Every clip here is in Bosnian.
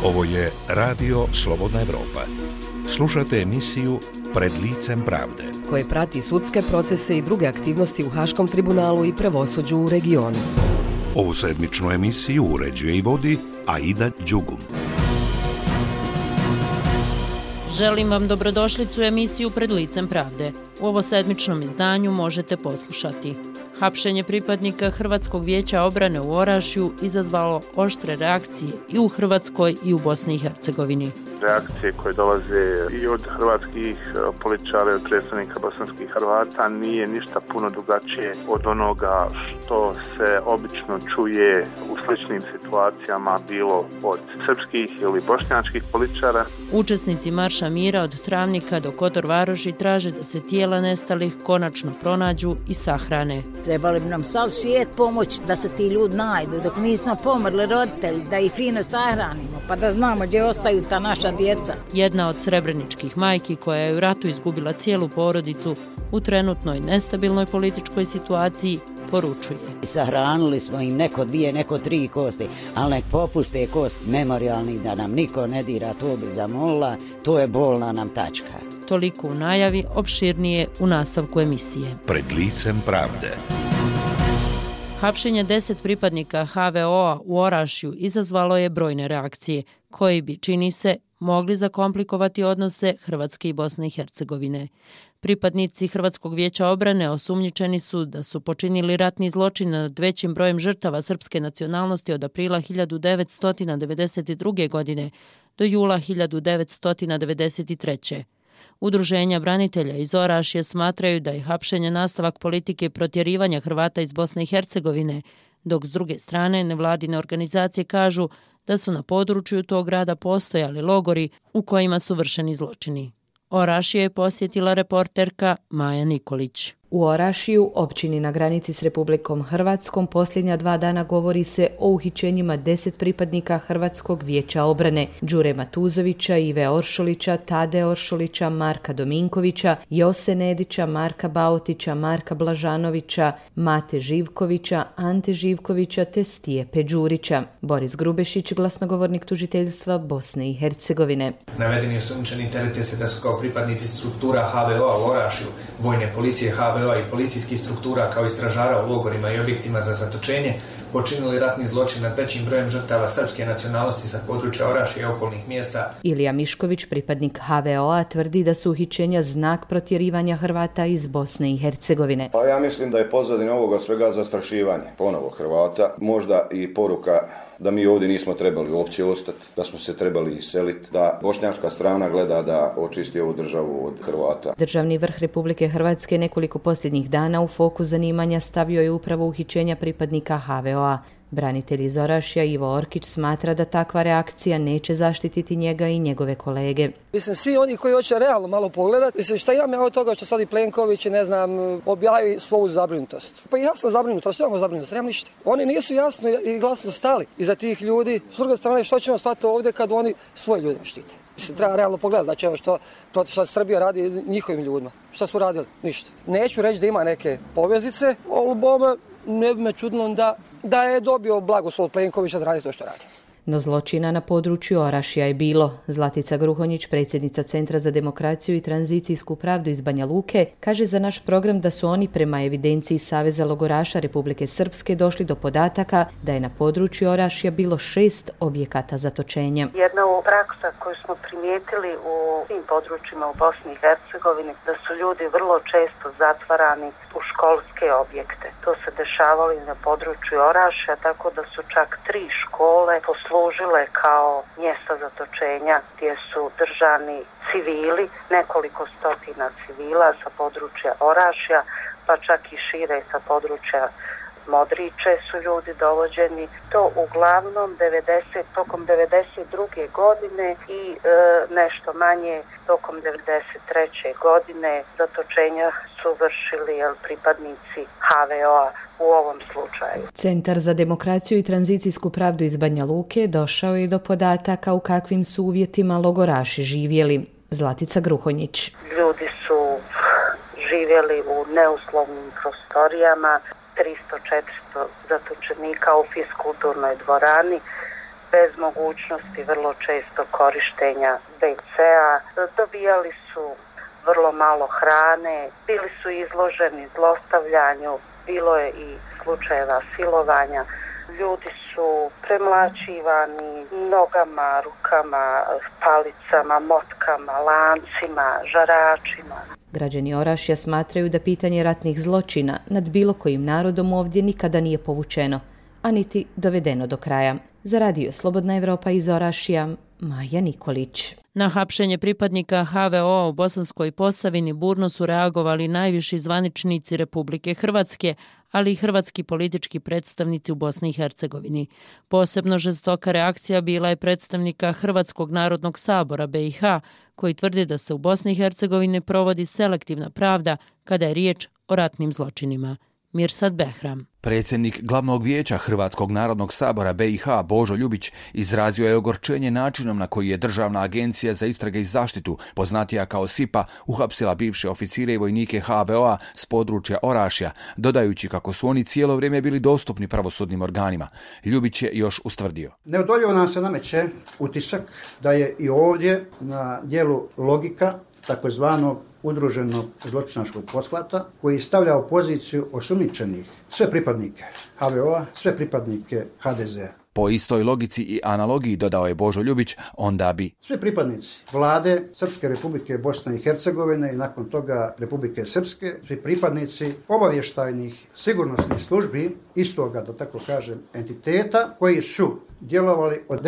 Ovo je Radio Slobodna Evropa. Slušate emisiju Pred licem pravde, koje prati sudske procese i druge aktivnosti u Haškom tribunalu i pravosuđu u regionu. Ovu sedmičnu emisiju uređuje i vodi Aida Đugum. Želim vam dobrodošlicu u emisiju Pred licem pravde. U ovo sedmičnom izdanju možete poslušati: hapšenje pripadnika Hrvatskog vijeća obrane u Orašju izazvalo oštre reakcije i u Hrvatskoj i u Bosni i Hercegovini. Reakcije koje dolaze i od hrvatskih političara i od predstavnika bosanskih Hrvata nije ništa puno drugačije od onoga što se obično čuje u sličnim situacijama, bilo od srpskih ili bošnjačkih političara. Učesnici Marša mira od Travnika do Kotor Varoši traže da se tijela nestalih konačno pronađu i sahrane. Trebali bi nam sav svijet pomoći da se ti ljudi najdu, dok nismo pomrli roditelji, da ih fino sahranimo, pa da znamo gdje ostaju ta naša djeca. Jedna od srebreničkih majki koja je u ratu izgubila cijelu porodicu u trenutnoj nestabilnoj političkoj situaciji poručuje: sahranili smo im neko 2, neko 3 kosti, ali nek popuste kost memorijalni da nam niko ne dira, to bi zamolila, to je bolna nam tačka. Toliko u najavi, opširnije u nastavku emisije. Pred licem pravde. Hapšenje 10 pripadnika HVO-a u Orašju izazvalo je brojne reakcije, koji bi, čini se, mogli zakomplikovati odnose Hrvatske i Bosne i Hercegovine. Pripadnici Hrvatskog vijeća obrane osumnjičeni su da su počinili ratni zločin nad većim brojem žrtava srpske nacionalnosti od aprila 1992. godine do jula 1993. Udruženja branitelja iz Orašje smatraju da je hapšenje nastavak politike protjerivanja Hrvata iz Bosne i Hercegovine, dok s druge strane nevladine organizacije kažu da su na području tog grada postojali logori u kojima su vršeni zločini. Orašje je posjetila reporterka Maja Nikolić. U Orašiju, općini na granici s Republikom Hrvatskom, posljednja 2 dana govori se o uhićenjima 10 pripadnika Hrvatskog vijeća obrane: Đure Matuzovića, Ive Oršolića, Tade Oršolića, Marka Dominkovića, Jose Nedića, Marka Baotića, Marka Blažanovića, Mate Živkovića, Ante Živkovića te Stijepe Đurića. Boris Grubešić, glasnogovornik tužiteljstva Bosne i Hercegovine. Navedeni osumnjičeni terete se da su kao pripadnici struktura HVO-a u Orašju, vojne policije HVO i policijskih struktura kao i stražara u logorima i objektima za zatočenje počinili ratni zločin nad većim brojem žrtava srpske nacionalnosti sa područja Orašja i okolnih mjesta. Ilija Mišković, pripadnik HVO-a, tvrdi da su uhićenja znak protjerivanja Hrvata iz Bosne i Hercegovine. Pa ja mislim da je pozadina ovoga svega zastrašivanje ponovo Hrvata, možda i poruka da mi ovdje nismo trebali uopće ostati, da smo se trebali iseliti, da bošnjačka strana gleda da očisti ovu državu od Hrvata. Državni vrh Republike Hrvatske nekoliko posljednjih dana u fokus zanimanja stavio je upravo uhićenja pripadnika HVO-a. Branitelj iz Orašja Ivo Orkić smatra da takva reakcija neće zaštititi njega i njegove kolege. Mislim, svi oni koji hoće realno malo pogledati, mislim, šta imam ja od toga što sad i Plenković i objavi svoju zabrinutost. Pa ja sam zabrinut, ali što imamo zabrinutost? Nemam ništa. Oni nisu jasno i glasno stali iza tih ljudi. S druge strane, što ćemo stati ovdje kad oni svoje ljude štite? Mislim, treba realno pogledati, znači evo što Srbija radi njihovim ljudima. Šta su radili? Ništa. Neću reći da ima neke povezice, ali bome ne bi me čudilo da je dobio blagoslov Plenkovića da radi to što radi. No zločina na području Orašja je bilo. Zlatica Gruhonjić, predsjednica Centra za demokraciju i tranzicijsku pravdu iz Banja Luke, kaže za naš program da su oni prema evidenciji Saveza logoraša Republike Srpske došli do podataka da je na području Orašja bilo 6 objekata zatočenja. Jedna praksa koju smo primijetili u svim područjima u Bosni i Hercegovini, da su ljudi vrlo često zatvarani u školske objekte. To se dešavalo i na području Orašja, tako da su čak 3 škole poslužile kao mjesta zatočenja gdje su držani civili, nekoliko stotina civila sa područja Orašja, pa čak i šire sa područja Modriče su ljudi dovođeni. To uglavnom tokom 92. godine i nešto manje tokom 93. godine zatočenja su vršili pripadnici HVO-a u ovom slučaju. Centar za demokraciju i tranzicijsku pravdu iz Banja Luke došao je do podataka u kakvim su uvjetima logoraši živjeli. Zlatica Gruhonjić. Ljudi su živjeli u neuslovnim prostorijama, 300-400 zatočenika u fiskulturnoj dvorani, bez mogućnosti vrlo često korištenja WC-a, dobijali su vrlo malo hrane, bili su izloženi zlostavljanju, bilo je i slučajeva silovanja. Ljudi su premlaćivani nogama, rukama, palicama, motkama, lancima, žaračima. Građani Orašja smatraju da pitanje ratnih zločina nad bilo kojim narodom ovdje nikada nije povučeno, a niti dovedeno do kraja. Za radio Slobodna Evropa iz Orašja, Maja Nikolić. Na hapšenje pripadnika HVO u Bosanskoj Posavini burno su reagovali najviši zvaničnici Republike Hrvatske, ali i hrvatski politički predstavnici u Bosni i Hercegovini. Posebno žestoka reakcija bila je predstavnika Hrvatskog narodnog sabora BiH, koji tvrdi da se u Bosni i Hercegovini provodi selektivna pravda kada je riječ o ratnim zločinima. Mirsad Behram. Predsjednik Glavnog vijeća Hrvatskog narodnog sabora BiH Božo Ljubić izrazio je ogorčenje načinom na koji je Državna agencija za istrage i zaštitu, poznatija kao SIPA, uhapsila bivše oficire i vojnike HVO-a s područja Orašja, dodajući kako su oni cijelo vrijeme bili dostupni pravosudnim organima. Ljubić je još ustvrdio. Neodoljivo nam se nameće utisak da je i ovdje na djelu logika takozvanog udruženog zločinačkog pothvata koji stavlja u poziciju osumnjičenih sve pripadnike HVO-a, sve pripadnike HDZ-a. Po istoj logici i analogiji, dodao je Božo Ljubić, onda bi svi pripadnici vlade Srpske Republike Bosne i Hercegovine i nakon toga Republike Srpske, svi pripadnici obavještajnih sigurnosnih službi istoga, da tako kažem, entiteta koji su djelovali od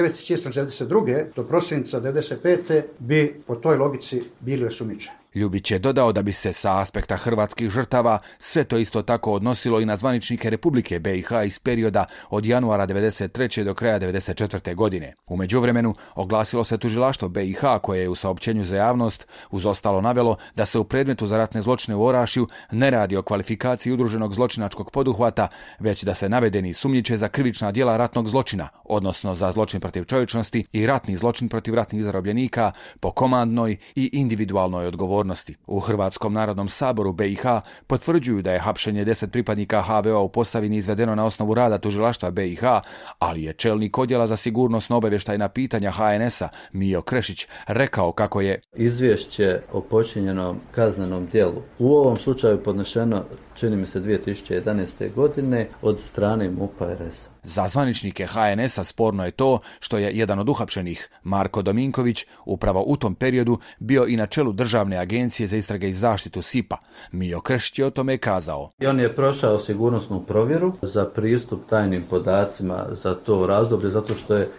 1992. do prosinca 1995. bi po toj logici bili osumnjičeni. Ljubić je dodao da bi se sa aspekta hrvatskih žrtava sve to isto tako odnosilo i na zvaničnike Republike BiH iz perioda od januara 1993. do kraja 1994. godine. U međuvremenu oglasilo se tužilaštvo BiH koje je u saopćenju za javnost uz ostalo navelo da se u predmetu za ratne zločine u Orašju ne radi o kvalifikaciji udruženog zločinačkog poduhvata, već da se navedeni sumnjiče za krivična djela ratnog zločina, odnosno za zločin protiv čovječnosti i ratni zločin protiv ratnih zarobljenika po komandnoj i individualnoj odgovornosti. U Hrvatskom narodnom saboru BiH potvrđuju da je hapšenje 10 pripadnika HVO u Posavini izvedeno na osnovu rada tužilaštva BiH, ali je čelnik odjela za sigurnosno obavještajna pitanja HNS-a Mijo Krešić rekao kako je izvješće o počinjenom kaznenom djelu u ovom slučaju podnešeno, čini mi se, 2011. godine od strane MUP-a RS. Za zvaničnike HNS-a sporno je to što je jedan od uhapšenih, Marko Dominković, upravo u tom periodu bio i na čelu Državne agencije za istrage i zaštitu SIPA. Mijo Krešić je o tome kazao. I on je prošao sigurnosnu provjeru za pristup tajnim podacima za to razdoblje, zato što je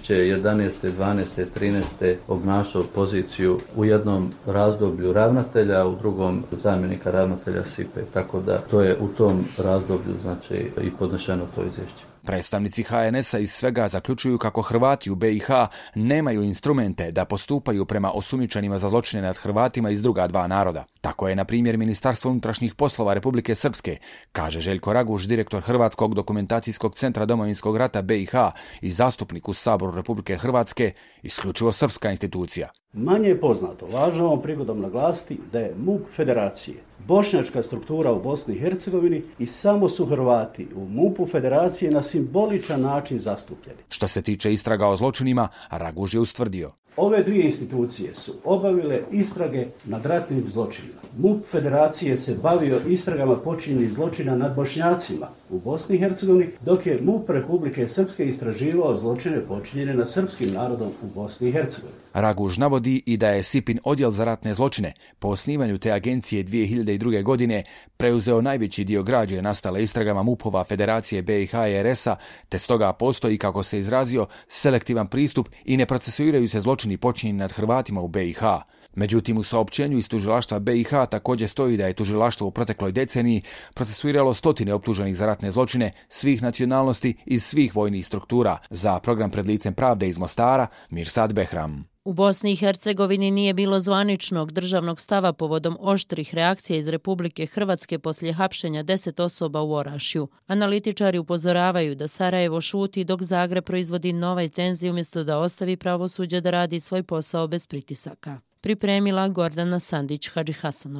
2011. 12. 13. obnašao poziciju u jednom razdoblju ravnatelja, u drugom zamjenika ravnatelja SIPA. Tako da to je u tom razdoblju znači i podnešeno to izvješće. Predstavnici HNS-a iz svega zaključuju kako Hrvati u BiH nemaju instrumente da postupaju prema osumnjičenima za zločine nad Hrvatima iz druga dva naroda. Tako je, na primjer, Ministarstvo unutrašnjih poslova Republike Srpske, kaže Željko Raguš, direktor Hrvatskog dokumentacijskog centra Domovinskog rata BiH i zastupnik u Saboru Republike Hrvatske, isključivo srpska institucija. Manje je poznato, važno ovom prigodom naglasiti da je MUP Federacije bošnjačka struktura u Bosni i Hercegovini i samo su Hrvati u MUP-u Federacije na simboličan način zastupljeni. Što se tiče istraga o zločinima, Raguž je ustvrdio. Ove dvije institucije su obavile istrage nad ratnim zločinima. MUP Federacije se bavio istragama počinjenih zločina nad Bošnjacima u Bosni i Hercegovini, dok je MUP Republike Srpske istraživao zločine počinjene nad srpskim narodom u Bosni i Hercegovini. Raguž navodi i da je SIPIN odjel za ratne zločine po osnivanju te agencije 2002. godine preuzeo najveći dio građe nastale istragama MUP-ova Federacije BiH i RS-a, te stoga postoji, kako se izrazio, selektivan pristup i ne procesuiraju se zločini počinjeni nad Hrvatima u BiH. Međutim, u saopćenju iz tužilaštva BiH također stoji da je tužilaštvo u protekloj deceniji procesuiralo stotine optuženih za ratne zločine svih nacionalnosti iz svih vojnih struktura. Za program Pred licem pravde iz Mostara, Mirsad Behram. U Bosni i Hercegovini nije bilo zvaničnog državnog stava povodom oštrih reakcija iz Republike Hrvatske poslije hapšenja 10 osoba u Orašju. Analitičari upozoravaju da Sarajevo šuti dok Zagreb proizvodi nove tenzije umjesto da ostavi pravosuđe da radi svoj posao bez pritisaka. Pripremila Gordana Sandić-Hadžihasanović.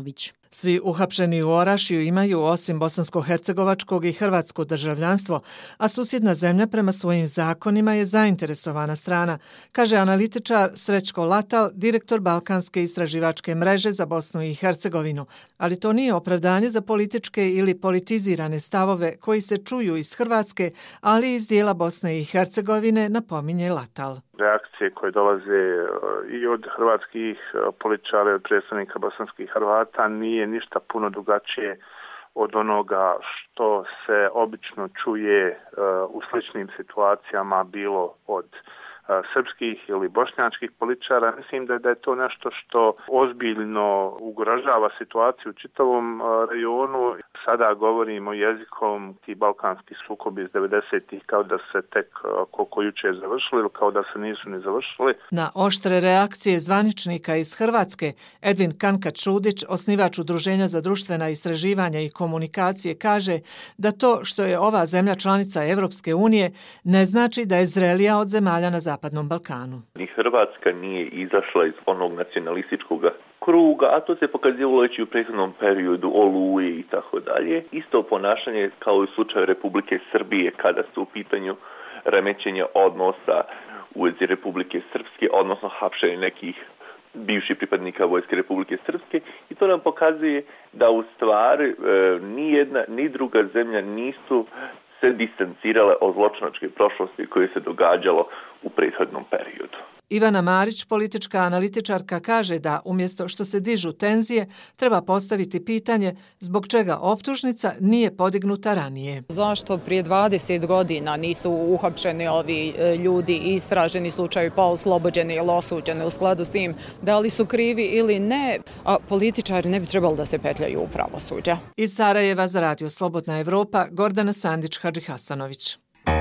Svi uhapšeni u Orašju imaju osim bosansko-hercegovačkog i hrvatsko državljanstvo, a susjedna zemlja prema svojim zakonima je zainteresovana strana, kaže analitičar Srećko Latal, direktor Balkanske istraživačke mreže za Bosnu i Hercegovinu. Ali to nije opravdanje za političke ili politizirane stavove koji se čuju iz Hrvatske, ali i iz dijela Bosne i Hercegovine, napominje Latal. Reakcije koje dolaze i od hrvatskih političara i od predstavnika bosanskih Hrvata nije ništa puno drugačije od onoga što se obično čuje u sličnim situacijama, bilo od srpskih ili bošnjačkih političara. Mislim da je to nešto što ozbiljno ugrožava situaciju u čitavom rejonu. Sada govorimo jezikom ti balkanski sukobi iz 90-ih kao da se tek koliko juče završili ili kao da se nisu ni završili. Na oštre reakcije zvaničnika iz Hrvatske, Edvin Kankač-Šudić, osnivač Udruženja za društvena istraživanja i komunikacije, kaže da to što je ova zemlja članica Evropske unije ne znači da je zrelija od zemalja na Zapadnom Balkanu. Ni Hrvatska nije izašla iz onog nacionalističkog kruga, a to se pokazivalo već i u prethodnom periodu Oluje i tako dalje. Isto ponašanje kao i u slučaju Republike Srbije kada su u pitanju remećenja odnosa u vezi Republike Srpske, odnosno hapšenje nekih bivših pripadnika Vojske Republike Srpske, i to nam pokazuje da u stvari ni jedna ni druga zemlja nisu se distancirale od zločinačke prošlosti koje se događalo u prethodnom periodu. Ivana Marić, politička analitičarka, kaže da umjesto što se dižu tenzije, treba postaviti pitanje zbog čega optužnica nije podignuta ranije. Zašto prije 20 godina nisu uhapšeni ovi ljudi i istraženi slučajevi pa oslobođeni ili osuđeni u skladu s tim, da li su krivi ili ne, a političari ne bi trebali da se petljaju u pravosuđe. Iz Sarajeva za Radio Slobodna Evropa, Gordana Sandić-Hadžihasanović.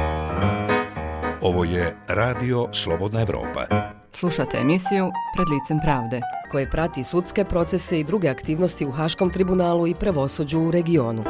Ovo je Radio Slobodna Evropa. Slušate emisiju Pred licem pravde, koje prati sudske procese i druge aktivnosti u Haškom tribunalu i pravosuđu u regionu.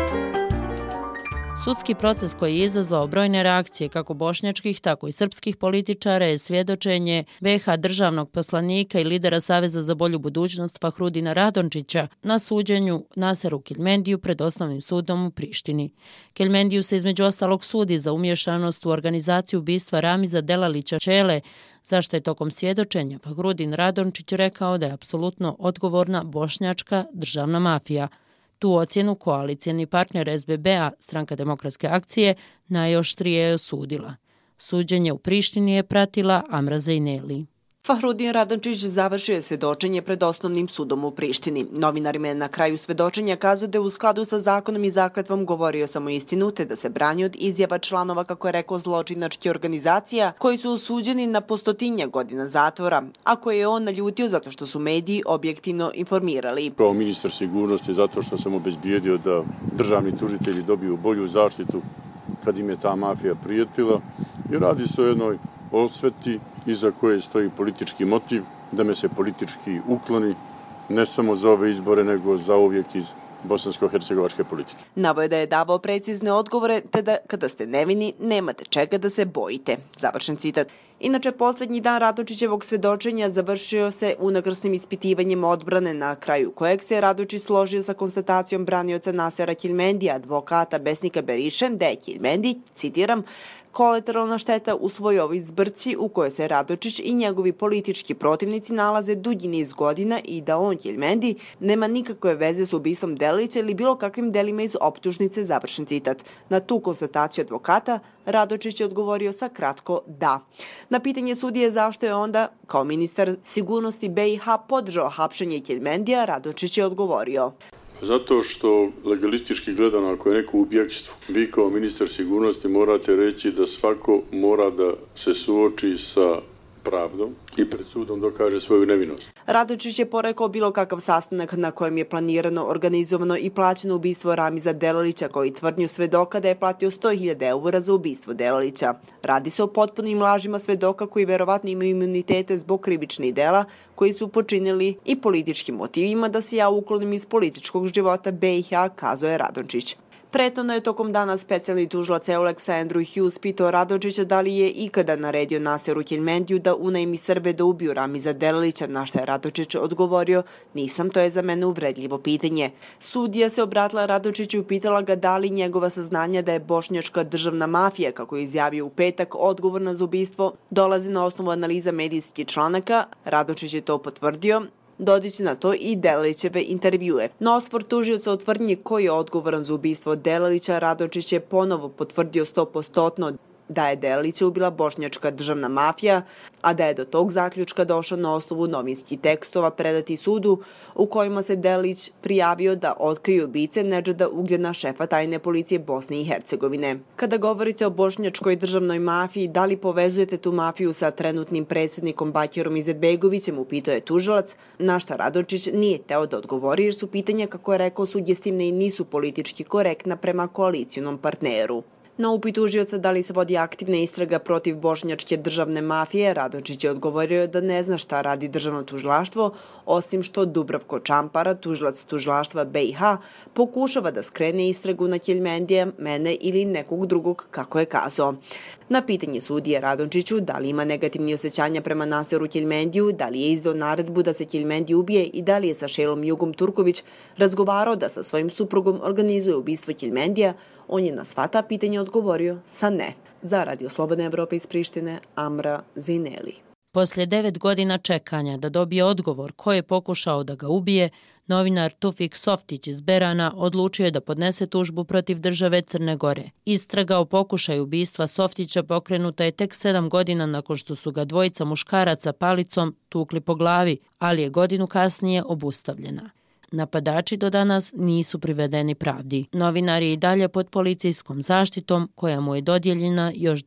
Sudski proces koji je izazvao brojne reakcije kako bošnjačkih, tako i srpskih političara je svjedočenje BiH državnog poslanika i lidera Saveza za bolju budućnost Fahrudina Radončića na suđenju Naseru Keljmendiju pred osnovnim sudom u Prištini. Keljmendiju se između ostalog sudi za umješanost u organizaciju ubistva Ramiza Delalića Čele, zašto je tokom svjedočenja Fahrudin Radončić rekao da je apsolutno odgovorna bošnjačka državna mafija. Tu ocjenu koalicijeni partner SBB-a, Stranka demokratske akcije, najoštrije je osudila. Suđenje u Prištini je pratila Amra Zejneli. Fahrudin Radončić završio je svjedočenje pred osnovnim sudom u Prištini. Novinarima je na kraju svjedočenja kazao da je u skladu sa zakonom i zakletvom govorio samo istinu, te da se brani od izjava članova, kako je rekao, zločinačkih organizacija koji su osuđeni na po 100 godina zatvora, a koje je on naljutio zato što su mediji objektivno informirali. Kao ministar sigurnosti, zato što sam obezbijedio da državni tužitelji dobiju bolju zaštitu kad im je ta mafija prijetila, i radi se o jednoj osveti iza koje stoji politički motiv, da me se politički ukloni, ne samo za ove izbore, nego za uvijek iz bosansko-hercegovačke politike. Naveo da je davao precizne odgovore, te da kada ste nevini, nemate čega da se bojite. Završen citat. Inače, posljednji dan Radončićevog svjedočenja završio se unakrsnim ispitivanjem odbrane, na kraju kojeg se Radončić složio sa konstatacijom branioca Nasera Keljmendija, advokata Besnika Beriše, da je Keljmendi, citiram, kolateralna šteta u svojoj zbrci u kojoj se Radončić i njegovi politički protivnici nalaze dugi niz godina i da on, Keljmendi, nema nikakve veze s ubistvom Delalića ili bilo kakvim delima iz optužnice, završen citat. Na tu konstataciju advokata Radončić je odgovorio sa kratko da. Na pitanje sudije zašto je onda, kao ministar sigurnosti BiH, podržao hapšenje Keljmendija, Radončić je odgovorio: zato što legalistički gledano, ako je neko u bjegstvu, vi kao ministar sigurnosti morate reći da svako mora da se suoči sa pravdom i pred sudom dokaže svoju nevinost. Radončić je porekao bilo kakav sastanak na kojem je planirano, organizovano i plaćeno ubistvo Ramiza Delalića, koji tvrdnju svedoka da je platio 100.000 eura za ubistvo Delalića. Radi se o potpunim lažima svedoka koji verovatno imaju imunitete zbog krivičnih dela koji su počinili i političkim motivima da se ja uklonim iz političkog života BiH, kazao je Radončić. Prethodno je tokom dana specijalni tužilac Euleksa Andrew Hughes pitao Radočića da li je ikada naredio Naseru Keljmendiju da unajmi Srbe da ubiju Ramiza Delalića, na što je Radočić odgovorio: nisam, to je za mene uvredljivo pitanje. Sudija se obratila Radočiću i pitala ga da li njegova saznanja da je bošnjačka državna mafija, kako je izjavio u petak, odgovorna za ubistvo, dolazi na osnovu analiza medijskih članaka. Radočić je to potvrdio, dodajući na to i Delalićeve intervjue. Na osvor tužioca o tvrdnji ko je odgovoran za ubistvo Delalića, Radočić je ponovo potvrdio 100% da je Delalića ubila bošnjačka državna mafija, a da je do tog zaključka došao na osnovu novinskih tekstova predati sudu u kojima se Delalić prijavio da otkrije ubice Nedžada Ugljena, šefa tajne policije Bosne i Hercegovine. Kada govorite o bošnjačkoj državnoj mafiji, da li povezujete tu mafiju sa trenutnim predsjednikom Bakirom Izetbegovićem, upitao je tužilac, na šta Radočić nije teo da odgovori jer su pitanja, kako je rekao, sugestivne i nisu politički korektna prema koalicijonom partneru. Na upit tužioca da li se vodi aktivna istraga protiv bošnjačke državne mafije, Radočić je odgovorio da ne zna šta radi državno tužilaštvo, osim što Dubravko Čampara, tužilac tužilaštva BiH, pokušava da skrene istragu na Keljmendija, mene ili nekog drugog, kako je kazao. Na pitanje sudije Radočiću da li ima negativni osjećanja prema Naseru Keljmendiju, da li je izdao naredbu da se Keljmendi ubije i da li je sa Šelom Jugom Turković razgovarao da sa svojim suprugom organizuje ubistvo Keljmendija, on je na sva ta pitanja odgovorio sa ne. Za Radio Slobodne Evrope iz Prištine, Amra Zineli. Poslije 9 godina čekanja da dobije odgovor ko je pokušao da ga ubije, novinar Tufik Softić iz Berana odlučio je da podnese tužbu protiv države Crne Gore. Istraga o pokušaju ubistva Softića pokrenuta je tek 7 godina nakon što su ga dvojica muškaraca palicom tukli po glavi, ali je godinu kasnije obustavljena. Napadači do danas nisu privedeni pravdi. Novinar je i dalje pod policijskom zaštitom koja mu je dodijeljena još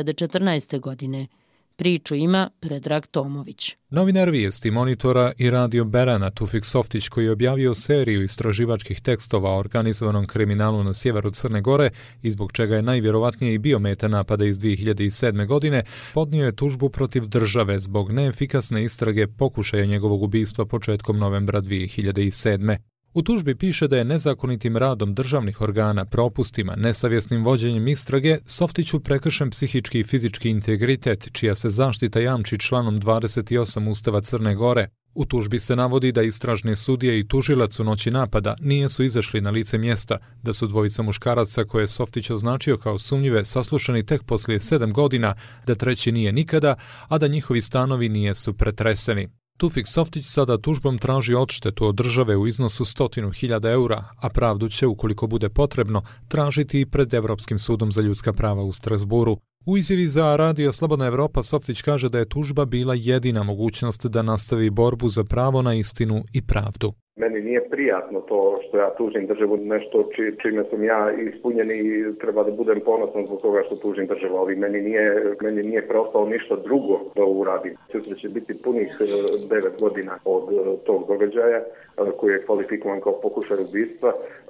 2014. godine. Priču ima Predrag Tomović. Novinar vijesti Monitora i Radio Berana Tufik Softić, koji je objavio seriju istraživačkih tekstova o organizovanom kriminalu na sjeveru Crne Gore i zbog čega je najvjerovatnije i bio meta napada iz 2007. godine, podnio je tužbu protiv države zbog neefikasne istrage pokušaja njegovog ubistva početkom novembra 2007. U tužbi piše da je nezakonitim radom državnih organa, propustima, nesavjesnim vođenjem istrage Softiću prekršen psihički i fizički integritet, čija se zaštita jamči članom 28 Ustava Crne Gore. U tužbi se navodi da istražni sudije i tužilac u noći napada nisu izašli na lice mjesta, da su dvojica muškaraca koje je Softić označio kao sumnjive saslušani tek poslije 7 godina, da treći nije nikada, a da njihovi stanovi nisu pretreseni. Tufik Softić sada tužbom traži odštetu od države u iznosu 100.000 eura, a pravdu će, ukoliko bude potrebno, tražiti i pred Evropskim sudom za ljudska prava u Strasburu. U izjavi za Radio Slobodna Evropa Softić kaže da je tužba bila jedina mogućnost da nastavi borbu za pravo na istinu i pravdu. Meni nije prijatno to što ja tužim državu, nešto čime sam ja ispunjen i treba da budem ponosan zbog toga što tužim državu, ali meni nije preostalo ništa drugo da uradim. Sutra će biti punih 9 godina od tog događaja koji je kvalifikovan kao pokušaj ubistva.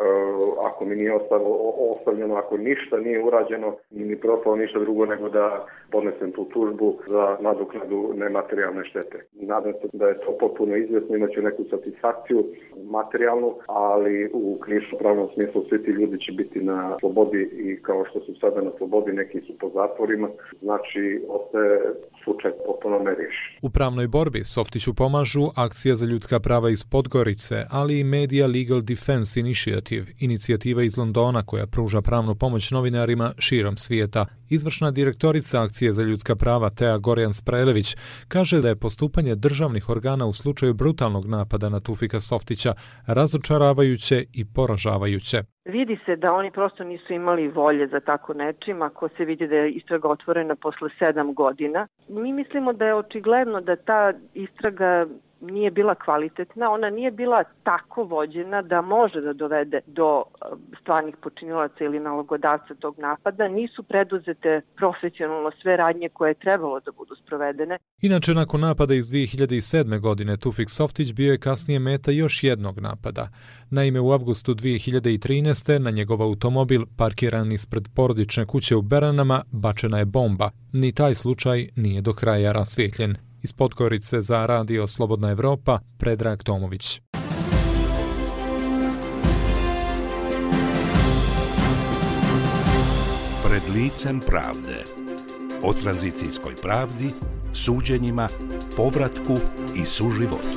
Ako mi nije ostavljeno, ako ništa nije urađeno, mi preostalo ništa drugo nego da podnesem tu tužbu za nadoknadu nematerijalne štete. Nadam se da je to potpuno izvjesno, imaću neku satisfakciju materijalnu, ali u krivično-pravnom smislu svi ti ljudi će biti na slobodi i kao što su sada na slobodi, neki su po zatvorima, znači ostaje slučaj potpuno neriješen. U pravnoj borbi Softiću pomažu Akcija za ljudska prava iz Podgorice, ali i Media Legal Defense Initiative, inicijativa iz Londona koja pruža pravnu pomoć novinarima širom svijeta. Izvršna direktorica Akcije za ljudska prava Tea Gorjan-Sprelević kaže da je postupanje državnih organa u slučaju brutalnog napada na Tufika Softića razočaravajuće i poražavajuće. Vidi se da oni prosto nisu imali volje za tako nečim, ako se vidi da je istraga otvorena posle 7 godina. Mi mislimo da je očigledno da ta istraga nije bila kvalitetna, ona nije bila tako vođena da može da dovede do stvarnih počinilaca ili nalogodavca tog napada. Nisu preduzete profesionalno sve radnje koje je trebalo da budu sprovedene. Inače, nakon napada iz 2007. godine, Tufik Softić bio je kasnije meta još jednog napada. Naime, u avgustu 2013. na njegov automobil, parkiran ispred porodične kuće u Beranama, bačena je bomba. Ni taj slučaj nije do kraja rasvijetljen. Iz Podgorice za Radio Slobodna Evropa, Predrag Tomović. licem pravde. O tranzicijskoj pravdi, suđenjima, povratku i suživotu.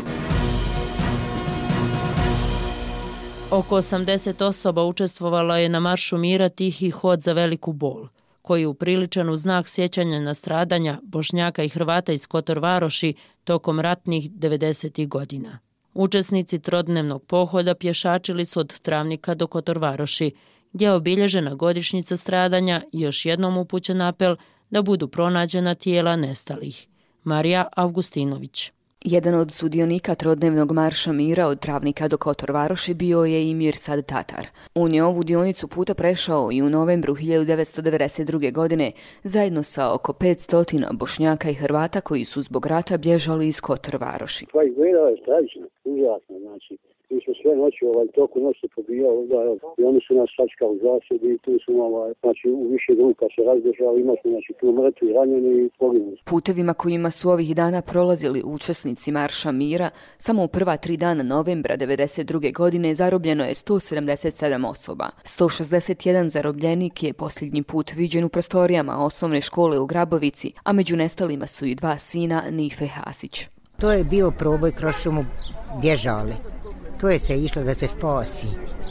Oko 80 osoba učestvovalo je na maršu mira Tihi hod za veliku bol, koji je upriličen u znak sjećanja na stradanja Bošnjaka i Hrvata iz Kotor Varoši tokom ratnih 90. godina. Učesnici trodnevnog pohoda pješačili su od Travnika do Kotor Varoši, gdje je obilježena godišnjica stradanja i još jednom upućen apel da budu pronađena tijela nestalih. Marija Avgustinović. Jedan od sudionika trodnevnog marša mira od Travnika do Kotor Varoši bio je i Mirsad Tatar. On je ovu dionicu puta prešao i u novembru 1992. godine zajedno sa oko 500 Bošnjaka i Hrvata koji su zbog rata bježali iz Kotor Varoši. To izgledalo je stravično, užasno, znači. Mi smo sve noći, toku noć se pobijao i oni su nas sačkali u zasjedi i tu su znači u više grupa se razdržali, imali smo znači tu mrtvi, ranjeni i poginuli. Putevima kojima su ovih dana prolazili učesnici marša mira, samo u prva 3 dana novembra 1992. godine zarobljeno je 177 osoba. 161 zarobljenik je posljednji put viđen u prostorijama osnovne škole u Grabovici, a među nestalima su i 2 sina Nife Hasić. To je bio proboj kroz šumu, bježali. To je se išlo da se spasi.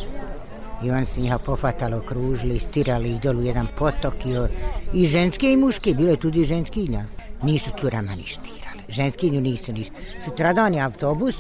I oni su njih pofatalo, okružili, stirali ih dolu jedan potok i ženske i muške, bilo je tudi ženskinja. Nisu curama ni štirali. Ženskinju nisu. Sutradan je autobus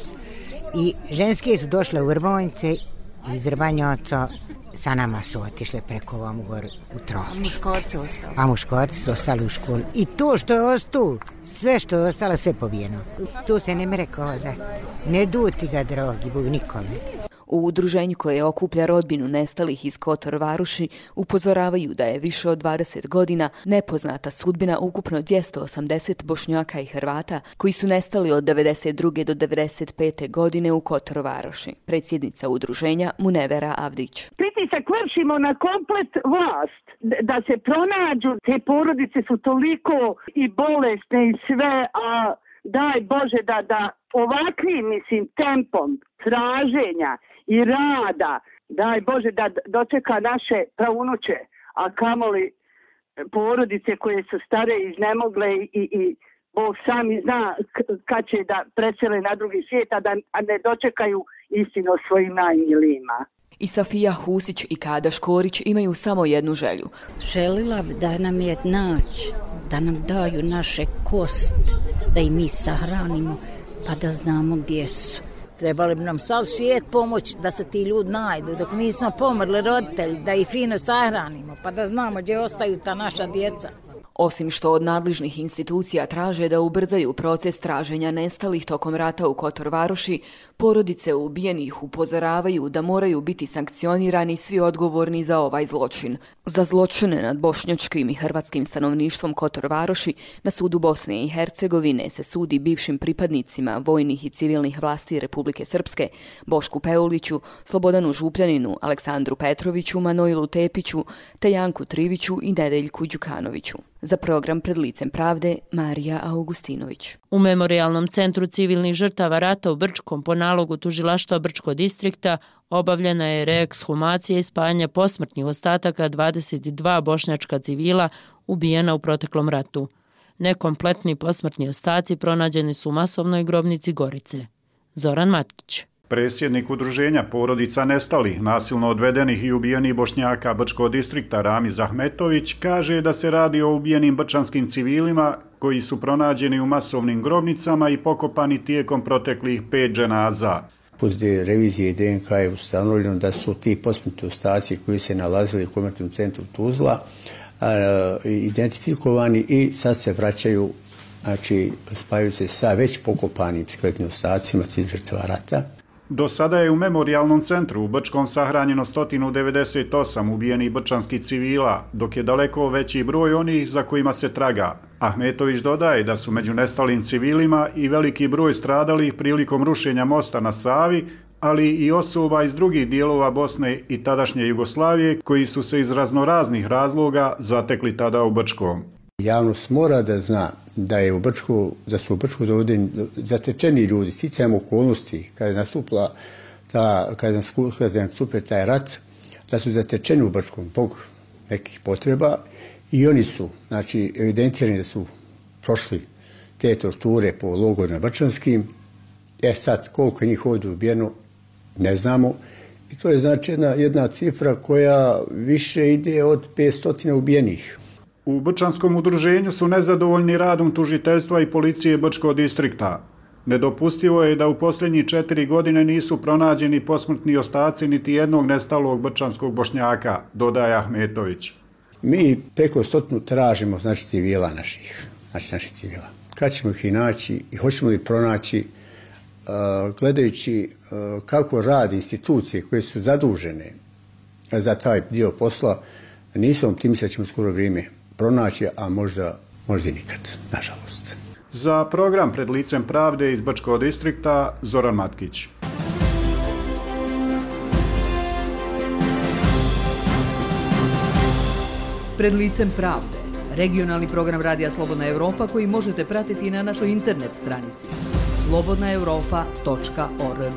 i ženske su došle u Vrbovnice iz Vrbanjaca, sa nama su otišle preko vam gore u Travnik. A muškarci ostali? A muškarci su ostali u školi. I to što je ostalo, sve što je ostalo, sve pobijeno. To se ne mere kazati. Ne duti ga, dragi Bog, nikome. U udruženju koje okuplja rodbinu nestalih iz Kotor Varoši upozoravaju da je više od 20 godina nepoznata sudbina ukupno 280 Bošnjaka i Hrvata koji su nestali od 92. do 95. godine u Kotor Varoši. Predsjednica udruženja Munevera Avdić. Pritisak vršimo na komplet vlast da se pronađu. Te porodice su toliko i bolesne i sve, a daj Bože da ovakvim tempom traženja i rada, daj Bože da dočeka naše pravunuče, a kamoli porodice koje su stare i iznemogle i Bog sami zna kad će da presele na drugi svijet, a ne dočekaju istinu svojim najmilijima. I Safija Husić i Kada Škorić imaju samo jednu želju. Želila bi da nam je naći, da nam daju naše kost, da i mi sahranimo, pa da znamo gdje su. Trebali bi nam sav svijet pomoći da se ti ljudi najdu, dok nismo pomrli roditelji, da ih fino sahranimo, pa da znamo gdje ostaju ta naša djeca. Osim što od nadležnih institucija traže da ubrzaju proces traženja nestalih tokom rata u Kotor Varoši, porodice ubijenih upozoravaju da moraju biti sankcionirani svi odgovorni za ovaj zločin. Za zločine nad bošnjačkim i hrvatskim stanovništvom Kotor Varoši na sudu Bosne i Hercegovine se sudi bivšim pripadnicima vojnih i civilnih vlasti Republike Srpske, Bošku Peuliću, Slobodanu Župljaninu, Aleksandru Petroviću, Manojlu Tepiću, te Janku Triviću i Nedeljku Đukanoviću. Za program Pred licem pravde, Marija Augustinović. U Memorijalnom centru civilnih žrtava rata u Brčkom po nalogu tužilaštva Brčko distrikta obavljena je reekshumacija i spajanje posmrtnih ostataka 22 bošnjačka civila ubijena u proteklom ratu. Nekompletni posmrtni ostaci pronađeni su u masovnoj grobnici Gorice. Zoran Matkić. Predsjednik udruženja porodica nestalih, nasilno odvedenih i ubijenih Bošnjaka Brčkog distrikta Ramiz Ahmetović kaže da se radi o ubijenim brčanskim civilima koji su pronađeni u masovnim grobnicama i pokopani tijekom proteklih 5 dženaza. Poslije revizije DNK je ustanovljeno da su ti posmrtni ostaci koji se nalazili u Komandnom centru Tuzla identifikovani i sad se vraćaju, znači spajaju se sa već pokopanim skeletnim ostacima civilnih žrtava rata. Do sada je u Memorijalnom centru u Brčkom sahranjeno 198 ubijenih brčanskih civila, dok je daleko veći broj onih za kojima se traga. Ahmetović dodaje da su među nestalim civilima i veliki broj stradalih prilikom rušenja mosta na Savi, ali i osoba iz drugih dijelova Bosne i tadašnje Jugoslavije koji su se iz raznoraznih razloga zatekli tada u Brčkom. Javnost mora da zna da je da su u Brčku dovedeni zatečeni ljudi, sticajem okolnosti, kada je nastupila taj rat, da su zatečeni u Brčkom zbog nekih potreba I oni su, znači, evidentirani da su prošli te torture po logorima brčanskim. Sad, koliko je njih ovdje ubijeno, ne znamo. I to je znači jedna cifra koja više ide od 500 ubijenih. U Brčanskom udruženju su nezadovoljni radom tužiteljstva i policije Brčkog distrikta. Nedopustivo je da u posljednjih 4 godine nisu pronađeni posmrtni ostaci niti jednog nestalog brčanskog Bošnjaka, dodaje Ahmetović. Mi preko 100 tražimo, znači, civila naših civila. Kad ćemo ih i naći i hoćemo li pronaći, gledajući kako radi institucije koje su zadužene za taj dio posla, nisam optimista da ćemo skoro vrijeme pronaći, a možda i nikad, nažalost. Za program Pred licem pravde iz Brčkog distrikta, Zoran Matkić. Pred licem pravde, regionalni program Radija Slobodna Evropa koji možete pratiti na našoj internet stranici slobodnaevropa.org.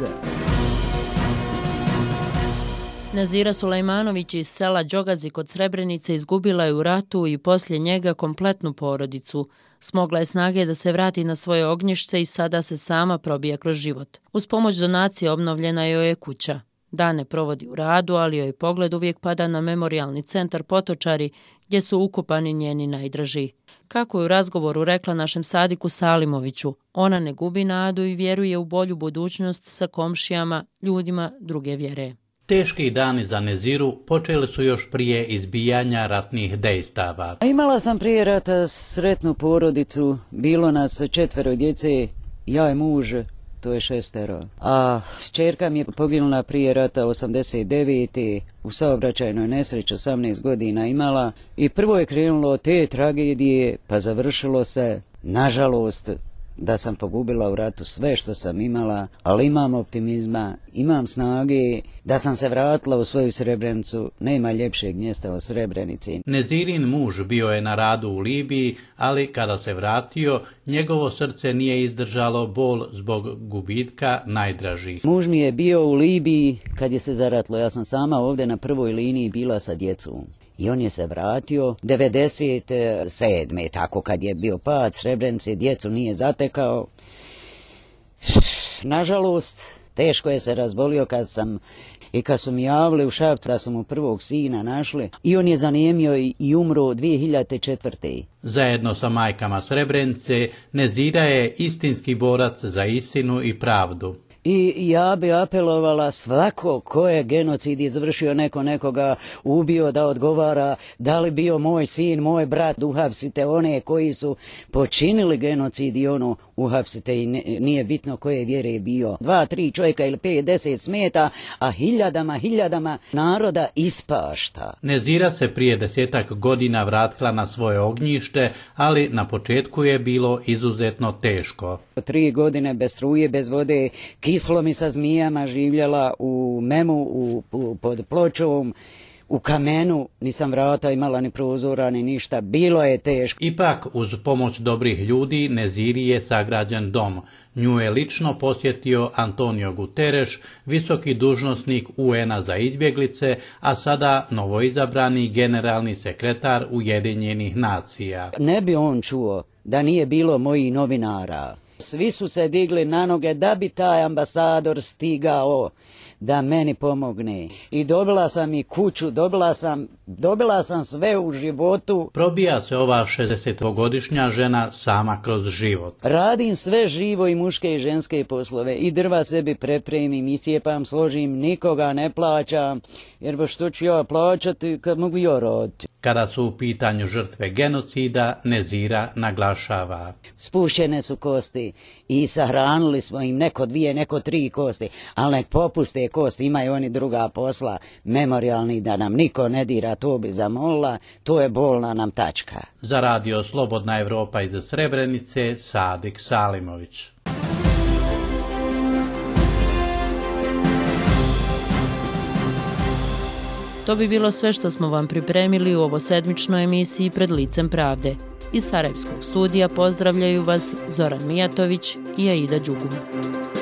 Nazira Sulejmanović iz sela Đogazi kod Srebrenice izgubila je u ratu i poslije njega kompletnu porodicu. Smogla je snage da se vrati na svoje ognjište i sada se sama probija kroz život. Uz pomoć donacije obnovljena joj je kuća. Dane provodi u radu, ali joj pogled uvijek pada na memorijalni centar Potočari, gdje su ukopani njeni najdraži. Kako je u razgovoru rekla našem Sadiku Salimoviću, ona ne gubi nadu i vjeruje u bolju budućnost sa komšijama, ljudima druge vjere. Teški dani za Neziru počeli su još prije izbijanja ratnih dejstava. Imala sam prije rata sretnu porodicu, bilo nas 4 djece, ja i muž, to je 6. A kćerka mi je poginula prije rata 89. u saobraćajnoj nesreći, 18 godina imala i prvo je krenulo od te tragedije pa završilo se, nažalost, da sam pogubila u ratu sve što sam imala, ali imam optimizma, imam snage, da sam se vratila u svoju Srebrenicu, nema ljepšeg mjesta od Srebrenici. Nezirin muž bio je na radu u Libiji, ali kada se vratio, njegovo srce nije izdržalo bol zbog gubitka najdražih. Muž mi je bio u Libiji kad je se zaratilo, ja sam sama ovdje na prvoj liniji bila sa djecom. I on je se vratio 97. tako kad je bio pad Srebrenice, djecu nije zatekao. Nažalost, teško je se razbolio kad su mi javili u Šapcu da su mu prvog sina našli i on je zanijemio i umro 2004. Zajedno sa majkama Srebrenice, Nezira je istinski borac za istinu i pravdu. I ja bi apelovala svako ko je genocid izvršio, nekoga ubio da odgovara, da li bio moj sin, moj brat, uhapsite one koji su počinili genocid i uhapsite i nije bitno koje vjere je bio. 2, 3 čovjeka ili 5, 10 smeta, a hiljadama naroda ispašta. Nezira se prije 10 godina vratila na svoje ognjište, ali na početku je bilo izuzetno teško. 3 godine bez struje, bez vode, kislo mi sa zmijama, živjela u Memu, pod pločom, u kamenu, nisam vrata imala ni prozora ni ništa, bilo je teško. Ipak, uz pomoć dobrih ljudi, Neziri je sagrađen dom. Nju je lično posjetio Antonio Guterres, visoki dužnosnik UN-a za izbjeglice, a sada novoizabrani generalni sekretar Ujedinjenih nacija. Ne bi on čuo da nije bilo mojih novinara. Svi su se digli na noge da bi taj ambasador stigao da meni pomogne. I dobila sam i kuću, dobila sam sve u životu. Probija se ova 60-godišnja žena sama kroz život. Radim sve živo i muške i ženske poslove. I drva sebi prepremim, i cijepam, složim, nikoga ne plaćam. Jer što ću ja plaćati kad mogu ja raditi? Kada su u pitanju žrtve genocida, Nezira naglašava. Spušćene su kosti i sahranili smo im neko 2, neko 3 kosti, ali nek popuste kosti, imaju oni druga posla, memorijalni, da nam niko ne dira, to bi zamolila, to je bolna nam tačka. Za Radio Slobodna Evropa iz Srebrenice, Sadik Salimović. To bi bilo sve što smo vam pripremili u ovosedmičnoj emisiji Pred licem pravde. Iz Sarajevskog studija pozdravljaju vas Zoran Mijatović i Aida Đugum.